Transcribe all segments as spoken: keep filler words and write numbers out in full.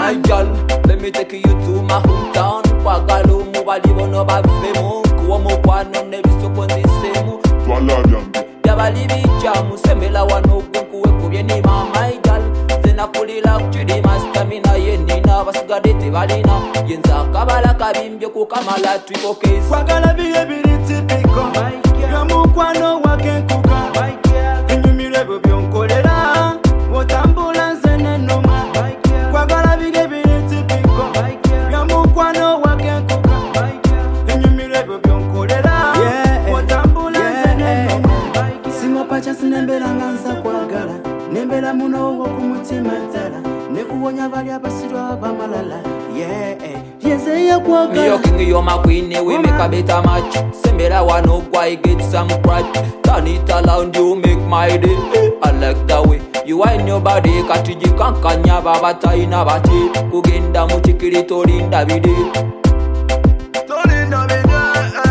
My girl, let me take you to my hometown. Kwagalo mubali bono bavemu kuwa mukwano nebiso semu. Twala byange Yabali bichamu sembela wano kunkuwe kubye ni ma my girl. Zena kulila kuchidi mastamina yenina basugade tebalina. Yenza kabala kabimbye kukamala triple case. Kwagala biye biri tipiko ya mukwano wake kuka inyumirebo byonkolera otambula zene noma. Kwagala biye biri tipiko ya mukwano wake kuka inyumirebo byonkolera otambula zene noma. Singo pacha sinembera nganza kwagala nembera muno wo kumutima tala nekuwonya bali abasirwa bamalala. Yeah, yeze ya kwagala. Me your king, you're my queen, we make a better match. Sembera wano kwa get some crutch. Turn it around, you make my day. I like that way. You wind your body, katiji kankanya babata ina bati. Kugenda muchikiri torinda bide. Torinda bide.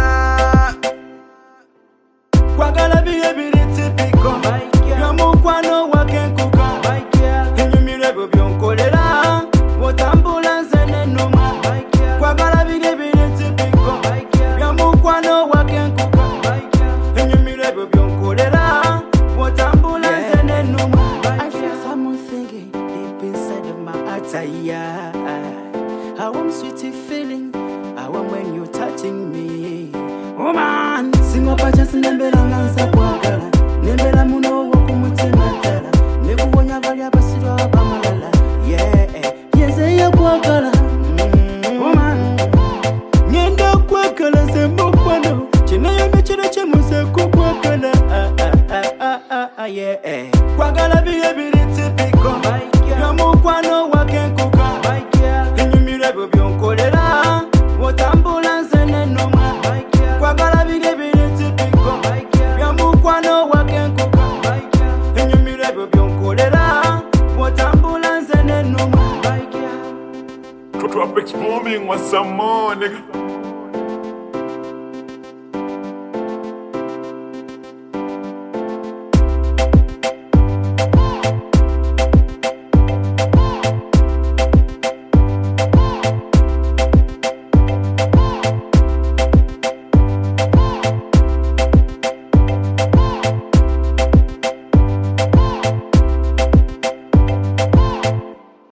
Kwagala biye biri tipiko ya mukwano wake kuka inyumirebo byonkolera otambula zene noma. Kwagala biye biri tipiko ya mukwano wake kuka inyumirebo byonkolera otambula zene noma. I feel someone thinking deep inside of my heart, yeah. How I'm sweet feeling, how I'm when you're touching me. Oh man, singo pacha sinembera nganza kwagala nembera muno wo kumutima tala nekuwonya bali abasirwa bamalala. Yeah, yeze ya kwagala. Oh man, ngenda kwagala sembukwano chinayo mechero chemuse kukwagala. Ah ah ah ah ah yeah. Kwagala biye biri tipiko ya mukwano wake kuka inyumirebo byonkolera otambula zene noma. Kwagala biye biri tipiko ya mukwano wake kuka inyumirebo byonkolera otambula zene noma. Tropics booming, want some more, nigga.